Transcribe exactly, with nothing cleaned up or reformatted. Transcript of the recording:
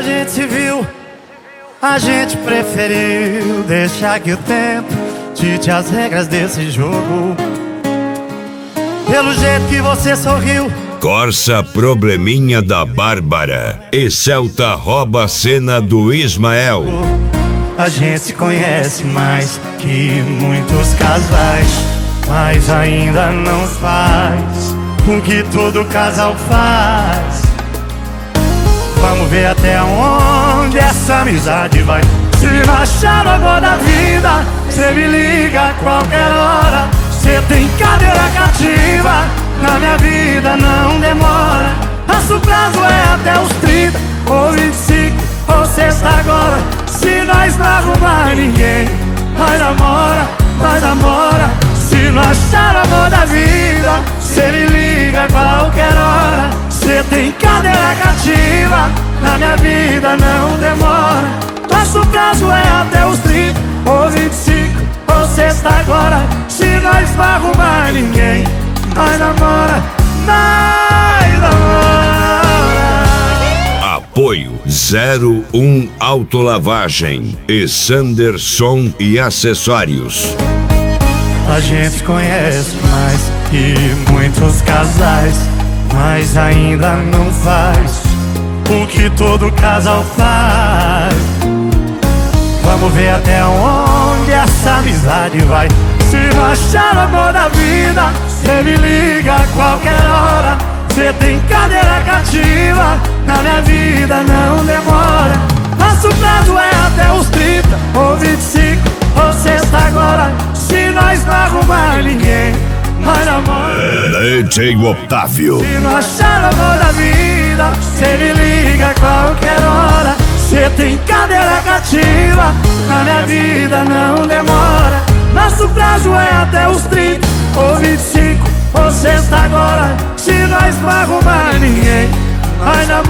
gente se viu, a gente preferiu deixar que o tempo dite as regras desse jogo. Pelo jeito que você sorriu, Corsa Probleminha da Bárbara e Celta rouba a cena do Ismael. a gente se conhece mais que muitos casais, mas ainda não faz o que todo casal faz. Vamos ver até onde essa amizade vai. Se não achar agora da vida, cê me liga a qualquer hora. Cê tem cadeira cativa, na minha vida não demora. Nosso prazo é até os trinta, ou vinte e cinco, ou sexta agora. Se nós não arrumar ninguém, nós namora, nós namora. Se não achar amor da vida, cê me liga a qualquer hora. Cê tem cadeira cativa, na minha vida não demora. Nosso prazo é até os trinta, ou vinte e cinco, ou sexta agora. Se nós não arrumar ninguém, nós namora, nós namora. Apoio zero um Autolavagem e Sanderson e Acessórios. A gente se conhece mais que muitos casais, mas ainda não faz o que todo casal faz. Vamos ver até onde essa amizade vai. Se não achar amor da vida, cê me liga a qualquer hora. Cê tem cadeira cativa, na minha vida não demora. Nosso prazo é até os trinta, ou vinte e cinco, ou sexta agora. Se nós não arrumar ninguém, nós namora. D J Otávio. Se não achar amor da vida, cê me liga a qualquer hora. Cê tem cadeira cativa, na minha vida não demora. Nosso prazo é até os trinta, ou vinte e cinco, ou sexta agora. Se nós não arrumar ninguém, nós namora.